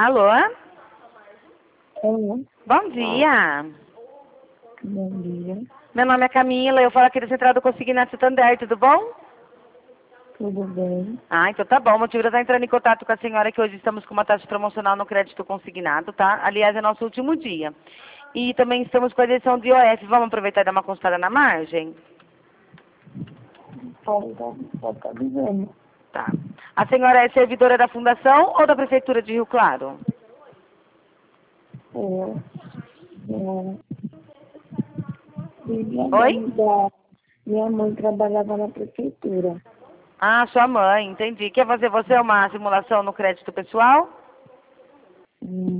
Alô? Olá, Bom dia. bom dia. Meu nome é Camila, eu falo aqui da Central do Consignato Santander, tudo bom? Tudo bem? Ah, então tá bom. O motivo de eu estar entrando em contato com a senhora é que hoje estamos com uma taxa promocional no crédito consignado, tá? Aliás, é nosso último dia. E também estamos com a edição de IOF. Vamos aproveitar e dar uma consultada na margem? Pode estar dizendo. Tá. A senhora é servidora da Fundação ou da Prefeitura de Rio Claro? Oi? Minha mãe trabalhava na prefeitura. Ah, sua mãe, entendi. Quer fazer você uma simulação no crédito pessoal?